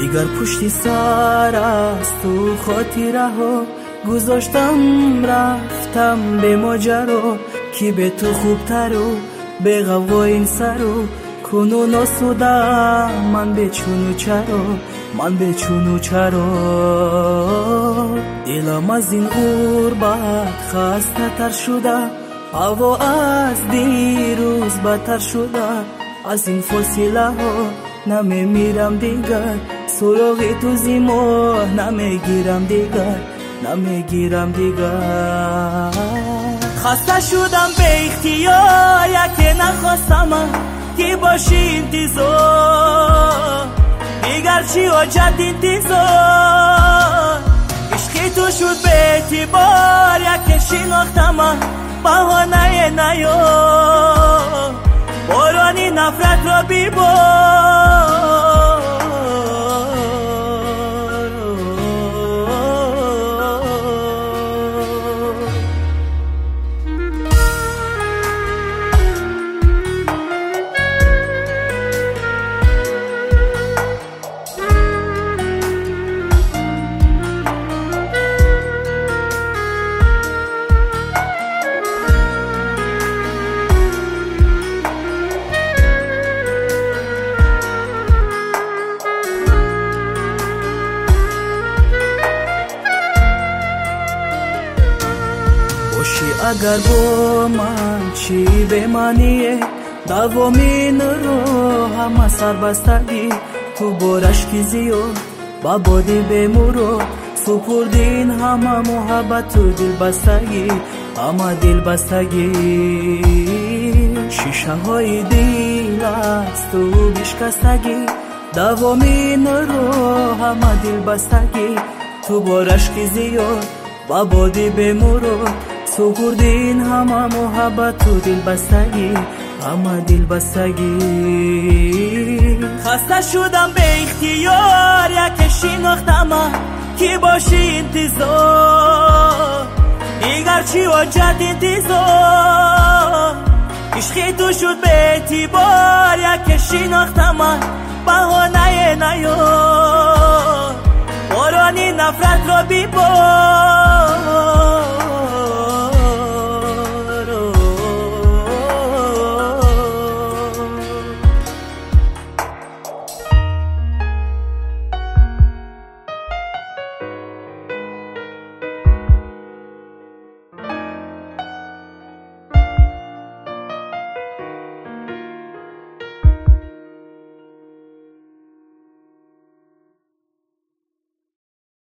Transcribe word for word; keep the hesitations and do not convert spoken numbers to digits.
دیگر پشتی سر است تو خاطره ها گذاشتم رفتم به ماجرا کی به تو خوبتر و به غوا این سر و کنون آسوده من به چون و چرا من به چون و چرا دلم از این غربت خسته تر شده هوا از دیروز بدتر شده از این فاصله ها نمیمیرم دیگر سراغ تو زیما نمیگیرم دیگر نمیگیرم دیگر خسته شدم به اختیار یکی نخواستم که باشی انتظار دیگر چی حاجت انتظار عشقی تو شد به اعتبار یکی شناختم بهانه نیار بارانی نفرت را بیبار اگر با من چی بمانیه دوامین رو همه سر بستگی تو بارش کی زیاد با بادی بمورو سپردین همه محبت تو دل بستگی همه دل بستگی شیشه های دل است تو بشکستگی دوامین رو همه دل بستگی تو بارش کی زیاد با بادی بمورو سپردین همه محبت تو دل بستگی همه دل بستگی خسته شدم به اختیار یکی شناختم که باشی انتظار دیگر چی حاجت انتظار عشقی تو شد به اعتبار یکی شناختم بهانه نیار بارانی نفرت را بیبار